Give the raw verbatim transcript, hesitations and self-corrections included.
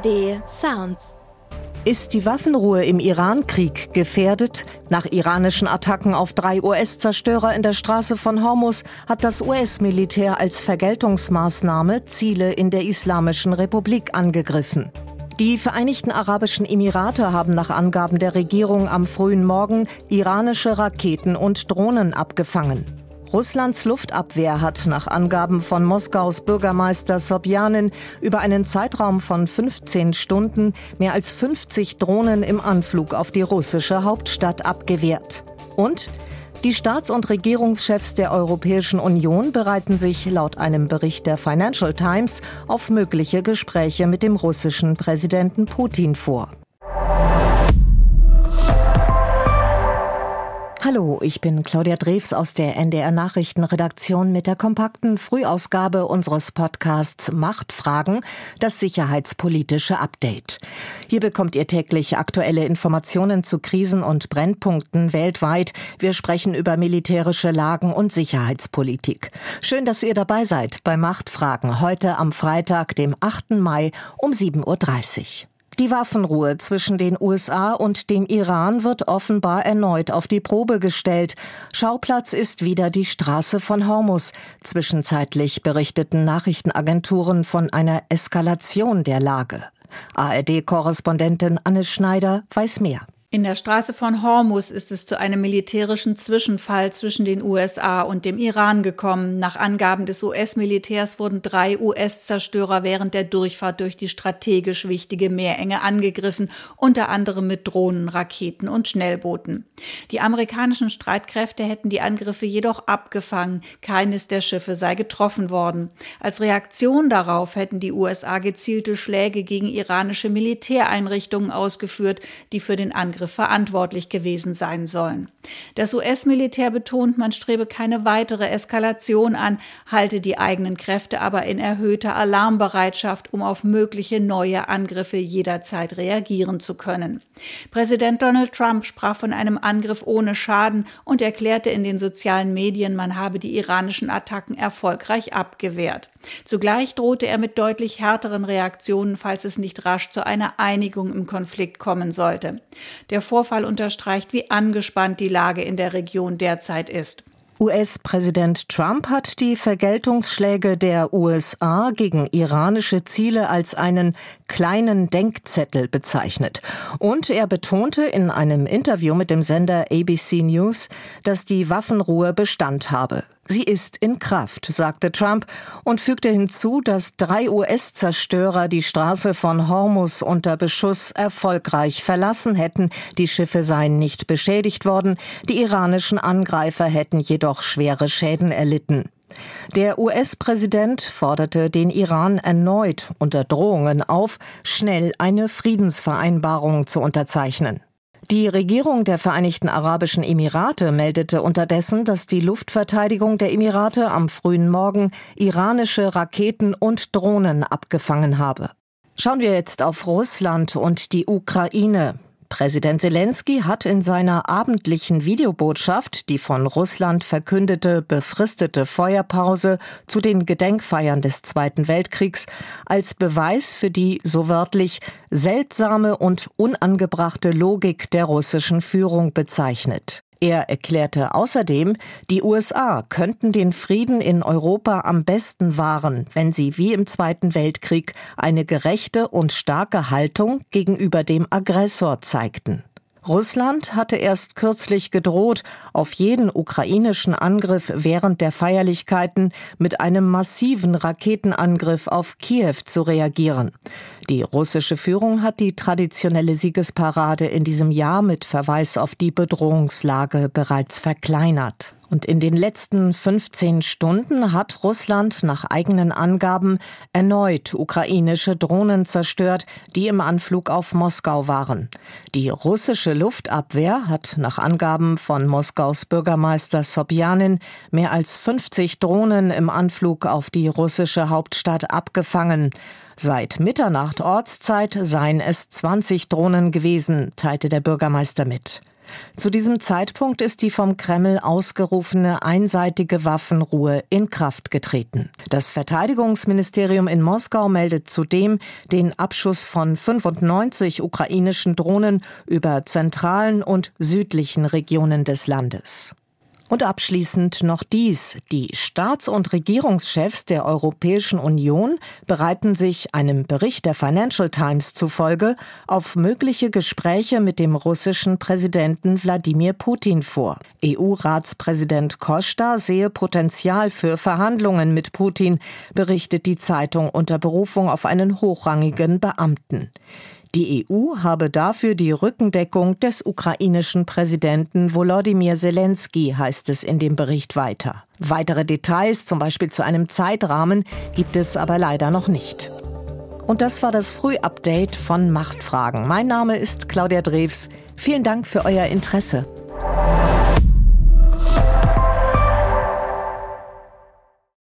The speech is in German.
D Sounds. Ist die Waffenruhe im Iran-Krieg gefährdet? Nach iranischen Attacken auf drei U S-Zerstörer in der Straße von Hormuz hat das U S-Militär als Vergeltungsmaßnahme Ziele in der Islamischen Republik angegriffen. Die Vereinigten Arabischen Emirate haben nach Angaben der Regierung am frühen Morgen iranische Raketen und Drohnen abgefangen. Russlands Luftabwehr hat nach Angaben von Moskaus Bürgermeister Sobjanin über einen Zeitraum von fünfzehn Stunden mehr als fünfzig Drohnen im Anflug auf die russische Hauptstadt abgewehrt. Und die Staats- und Regierungschefs der Europäischen Union bereiten sich laut einem Bericht der Financial Times auf mögliche Gespräche mit dem russischen Präsidenten Putin vor. Hallo, ich bin Claudia Drews aus der N D R-Nachrichtenredaktion mit der kompakten Frühausgabe unseres Podcasts Machtfragen, das sicherheitspolitische Update. Hier bekommt ihr täglich aktuelle Informationen zu Krisen und Brennpunkten weltweit. Wir sprechen über militärische Lagen und Sicherheitspolitik. Schön, dass ihr dabei seid bei Machtfragen, heute am Freitag, dem achten Mai um sieben Uhr dreißig. Die Waffenruhe zwischen den U S A und dem Iran wird offenbar erneut auf die Probe gestellt. Schauplatz ist wieder die Straße von Hormuz. Zwischenzeitlich berichteten Nachrichtenagenturen von einer Eskalation der Lage. A R D-Korrespondentin Anne Schneider weiß mehr. In der Straße von Hormuz ist es zu einem militärischen Zwischenfall zwischen den U S A und dem Iran gekommen. Nach Angaben des U S-Militärs wurden drei U S-Zerstörer während der Durchfahrt durch die strategisch wichtige Meerenge angegriffen, unter anderem mit Drohnen, Raketen und Schnellbooten. Die amerikanischen Streitkräfte hätten die Angriffe jedoch abgefangen. Keines der Schiffe sei getroffen worden. Als Reaktion darauf hätten die U S A gezielte Schläge gegen iranische Militäreinrichtungen ausgeführt, die für den Angriff verantwortlich gewesen sein sollen. Das U S-Militär betont, man strebe keine weitere Eskalation an, halte die eigenen Kräfte aber in erhöhter Alarmbereitschaft, um auf mögliche neue Angriffe jederzeit reagieren zu können. Präsident Donald Trump sprach von einem Angriff ohne Schaden und erklärte in den sozialen Medien, man habe die iranischen Attacken erfolgreich abgewehrt. Zugleich drohte er mit deutlich härteren Reaktionen, falls es nicht rasch zu einer Einigung im Konflikt kommen sollte. Der Vorfall unterstreicht, wie angespannt die Lage in der Region derzeit ist. U S-Präsident Trump hat die Vergeltungsschläge der U S A gegen iranische Ziele als einen kleinen Denkzettel bezeichnet. Und er betonte in einem Interview mit dem Sender A B C News, dass die Waffenruhe Bestand habe. Sie ist in Kraft, sagte Trump und fügte hinzu, dass drei U S-Zerstörer die Straße von Hormuz unter Beschuss erfolgreich verlassen hätten. Die Schiffe seien nicht beschädigt worden. Die iranischen Angreifer hätten jedoch schwere Schäden erlitten. Der U S-Präsident forderte den Iran erneut unter Drohungen auf, schnell eine Friedensvereinbarung zu unterzeichnen. Die Regierung der Vereinigten Arabischen Emirate meldete unterdessen, dass die Luftverteidigung der Emirate am frühen Morgen iranische Raketen und Drohnen abgefangen habe. Schauen wir jetzt auf Russland und die Ukraine. Präsident Selenskyj hat in seiner abendlichen Videobotschaft die von Russland verkündete befristete Feuerpause zu den Gedenkfeiern des Zweiten Weltkriegs als Beweis für die, so wörtlich, seltsame und unangebrachte Logik der russischen Führung bezeichnet. Er erklärte außerdem, die U S A könnten den Frieden in Europa am besten wahren, wenn sie wie im Zweiten Weltkrieg eine gerechte und starke Haltung gegenüber dem Aggressor zeigten. Russland hatte erst kürzlich gedroht, auf jeden ukrainischen Angriff während der Feierlichkeiten mit einem massiven Raketenangriff auf Kiew zu reagieren. Die russische Führung hat die traditionelle Siegesparade in diesem Jahr mit Verweis auf die Bedrohungslage bereits verkleinert. Und in den letzten fünfzehn Stunden hat Russland nach eigenen Angaben erneut ukrainische Drohnen zerstört, die im Anflug auf Moskau waren. Die russische Luftabwehr hat nach Angaben von Moskaus Bürgermeister Sobjanin mehr als fünfzig Drohnen im Anflug auf die russische Hauptstadt abgefangen. Seit Mitternacht Ortszeit seien es zwanzig Drohnen gewesen, teilte der Bürgermeister mit. Zu diesem Zeitpunkt ist die vom Kreml ausgerufene einseitige Waffenruhe in Kraft getreten. Das Verteidigungsministerium in Moskau meldet zudem den Abschuss von fünfundneunzig ukrainischen Drohnen über zentralen und südlichen Regionen des Landes. Und abschließend noch dies. Die Staats- und Regierungschefs der Europäischen Union bereiten sich einem Bericht der Financial Times zufolge auf mögliche Gespräche mit dem russischen Präsidenten Wladimir Putin vor. E U-Ratspräsident Costa sehe Potenzial für Verhandlungen mit Putin, berichtet die Zeitung unter Berufung auf einen hochrangigen Beamten. Die E U habe dafür die Rückendeckung des ukrainischen Präsidenten Volodymyr Zelensky, heißt es in dem Bericht weiter. Weitere Details, zum Beispiel zu einem Zeitrahmen, gibt es aber leider noch nicht. Und das war das Frühupdate von Machtfragen. Mein Name ist Claudia Drews. Vielen Dank für euer Interesse.